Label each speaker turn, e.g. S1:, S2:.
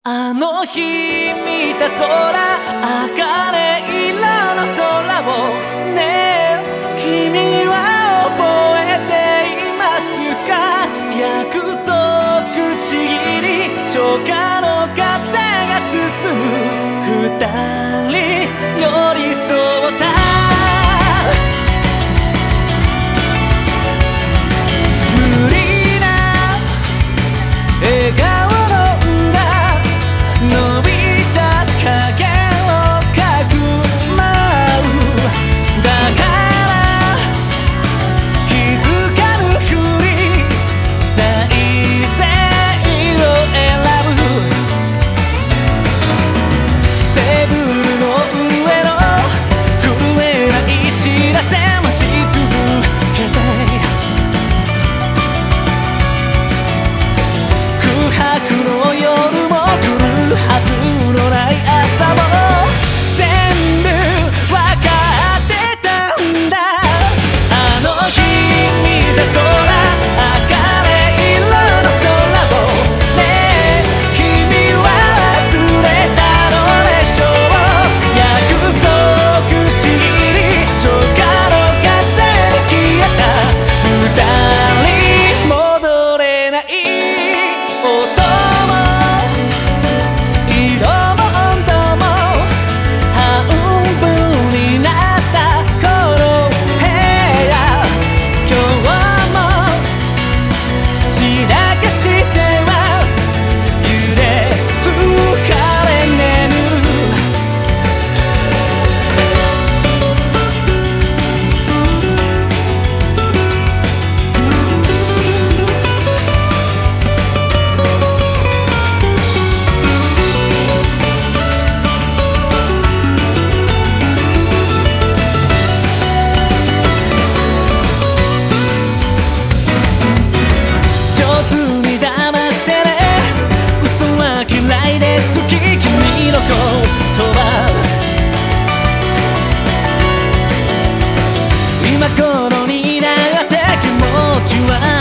S1: あの日見た空、茜色の空をねえ君は覚えていますか。約束ちぎり初夏の風が包む二人寄り添った無理な笑顔伸びた影をかくまう。だから気づかぬふり再生を選ぶ。テーブルの上の震えない知らせ待ち続けて空白の夜も来るはずのない朝も全部わかってたんだ。あの日見た空、茜色の空をねえ君は忘れたのでしょう。約束ちぎり初夏の風に消えた二人戻れない音好き君のことは今頃になって気持ちは